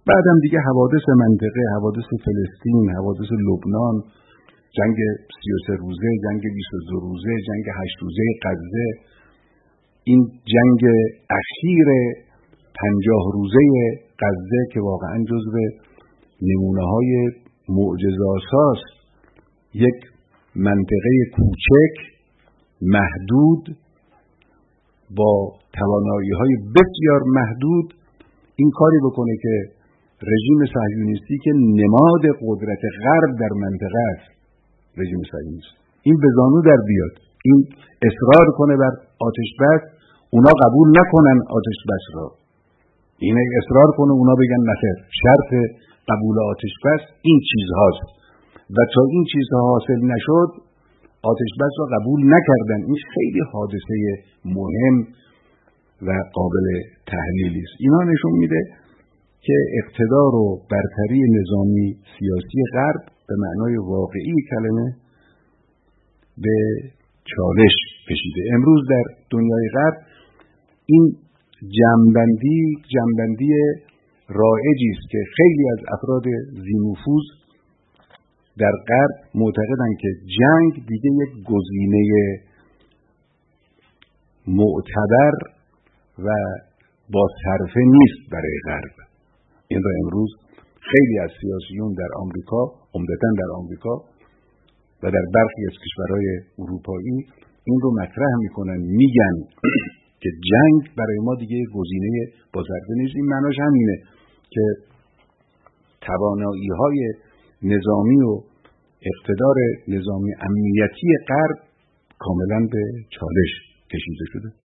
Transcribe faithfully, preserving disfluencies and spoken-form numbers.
بعدم دیگه حوادث منطقه، حوادث فلسطین، حوادث لبنان، جنگ سی و سه روزه، جنگ بیست و دو روزه، جنگ هشت روزه غزه، این جنگ اخیر پنجاه روزه غزه که واقعا جزو نمونه‌های معجزه‌آساس یک منطقه کوچک محدود با توانایی‌های بسیار محدود این کاری بکنه که رژیم صهیونیستی که نماد قدرت غرب در منطقه است، رژیم صهیونیستی این به زانو در بیاد، این اصرار کنه بر آتش بس، اونا قبول نکنن آتش بس را، این اصرار کنه اونا بگن نخیر، شرط قبول آتش بس این چیزهاست و تا این چیزها حاصل نشد آتش بس را قبول نکردن. این خیلی حادثه مهم و قابل تحلیلی است. اینا نشون میده که اقتدار و برتری نظامی سیاسی غرب به معنای واقعی کلمه به چالش کشیده. امروز در دنیای غرب این جنبندی جنبندی رایجی است که خیلی از افراد ذی‌نفوذ در غرب معتقدند که جنگ دیگه یک گزینه معتبر و با صرفه نیست برای غرب. این را امروز خیلی از سیاسیون در آمریکا، عمدتاً در آمریکا و در برخی از کشورهای اروپایی این رو مطرح میکنن، میگن که جنگ برای ما دیگه گزینه با صرفه نیست. این معناش همینه که توانایی‌های نظامی و اقتدار نظامی امنیتی غرب کاملاً به چالش کشیده شده.